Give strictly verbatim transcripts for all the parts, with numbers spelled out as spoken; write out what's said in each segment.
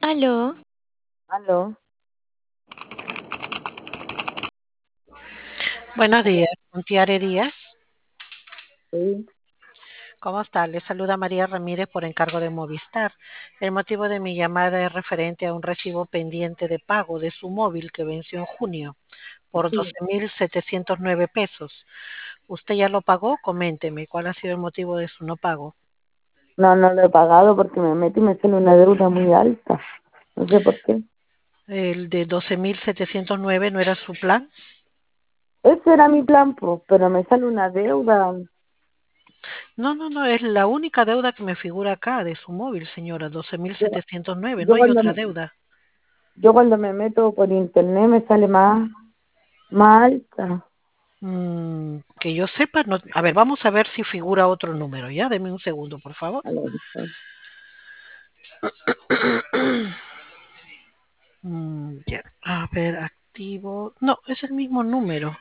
Aló, Aló, Buenos aló, días, con Tiare Díaz. sí, ¿Cómo está? Le saluda María Ramírez por encargo de Movistar. El motivo de mi llamada es referente a un recibo pendiente de pago de su móvil que venció en junio por doce sí. mil setecientos nueve pesos. ¿Usted ya lo pagó? Coménteme, ¿cuál ha sido el motivo de su no pago? No, no lo he pagado porque me metí y me sale una deuda muy alta. No sé por qué. ¿El de doce mil setecientos nueve no era su plan? Ese era mi plan, pues, pero me sale una deuda. No, no, no, es la única deuda que me figura acá de su móvil, señora, doce mil Yo, setecientos nueve. No yo hay cuando otra me, deuda. yo cuando me meto por internet me sale más, más alta. Mm, que yo sepa, no. A ver, vamos a ver si figura otro número, ¿ya? Deme un segundo, por favor. A lo mejor. Mm, ya. A ver, activo. No, es el mismo número.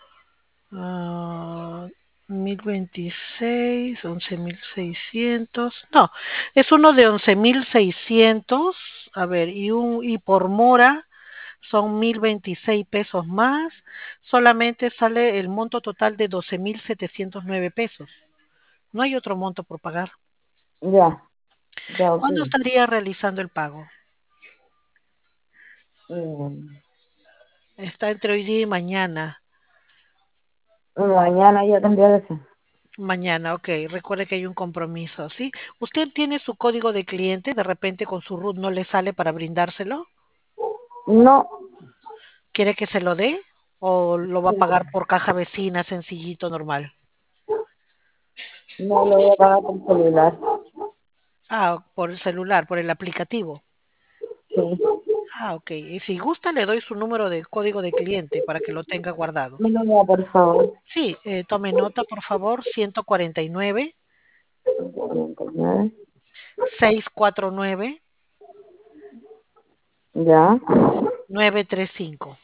Ah, mil veintiséis, once mil seiscientos. No, es uno de once mil seiscientos. A ver, y, un, y por mora son mil veintiséis pesos más. Solamente sale el monto total de doce mil setecientos nueve pesos. No hay otro monto por pagar. Ya, ya, ok. ¿Cuándo estaría realizando el pago? Mm, Está entre hoy día y mañana. Mañana ya tendría que ser. Mañana, ok. Recuerde que hay un compromiso, ¿sí? ¿Usted tiene su código de cliente? De repente con su RUT no le sale para brindárselo. No, ¿Quiere que se lo dé? ¿O lo va a pagar por caja vecina, sencillito, normal? no lo voy a pagar por celular. Ah, por el celular, por el aplicativo. Sí. Ah, ok. Y si gusta, le doy su número de código de cliente para que lo tenga guardado. Me lo da, por favor. Sí, eh, tome nota, por favor. ciento cuarenta y nueve, cuarenta y nueve. seiscientos cuarenta y nueve, Ya, nueve treinta y cinco.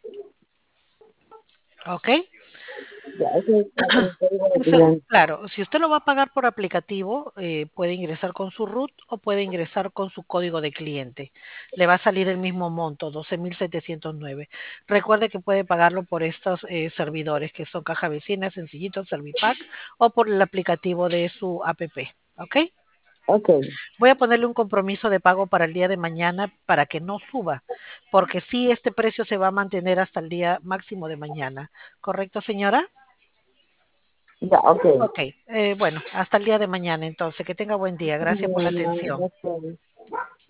¿Ok? ya, ese es el código de Ese- cliente. claro, si usted lo va a pagar por aplicativo, eh, puede ingresar con su RUT o puede ingresar con su código de cliente. Le va a salir el mismo monto, doce mil setecientos nueve. Recuerde que puede pagarlo por estos eh, servidores que son Caja Vecina, Sencillito, Servipack o por el aplicativo de su app. ¿Ok? Ok, Voy a ponerle un compromiso de pago para el día de mañana para que no suba, porque sí, este precio se va a mantener hasta el día máximo de mañana. ¿Correcto, señora? ya, ok. Ok, eh, bueno, hasta el día de mañana entonces. Que tenga buen día. Gracias por la Bueno, atención. gracias.